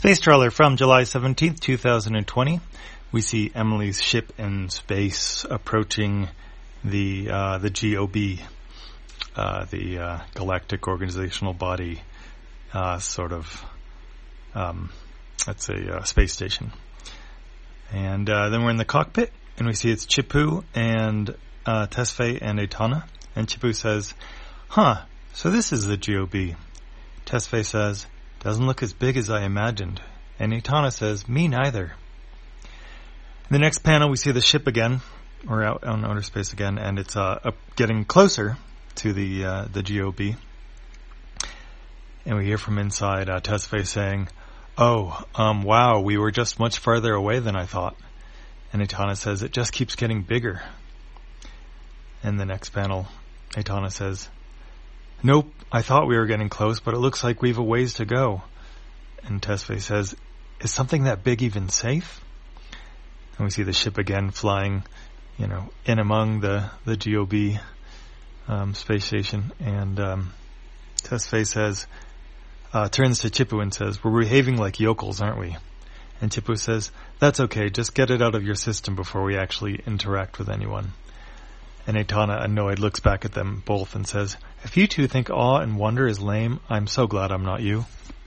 Space trailer from July 17th, 2020. We see Emily's ship in space approaching the GOB, the Galactic Organizational Body, that's a space station. And then we're in the cockpit, and we see it's Ch'pu and Tesfaye and Etana. And Ch'pu says, so this is the GOB. Tesfaye says, doesn't look as big as I imagined. And Etana says, me neither. In the next panel, we see the ship again. We're out on outer space again, and it's getting closer to the GOB. And we hear from inside Tesfaye saying, wow, we were just much farther away than I thought. And Etana says, it just keeps getting bigger. In the next panel, Etana says, nope, I thought we were getting close, but it looks like we've a ways to go. And Tesfaye says, is something that big even safe? And we see the ship again flying, in among the GOB space station. And Tesfaye says, turns to Ch'pu and says, we're behaving like yokels, aren't we? And Ch'pu says, that's okay, just get it out of your system before we actually interact with anyone. And Etana, annoyed, looks back at them both and says, if you two think awe and wonder is lame, I'm so glad I'm not you.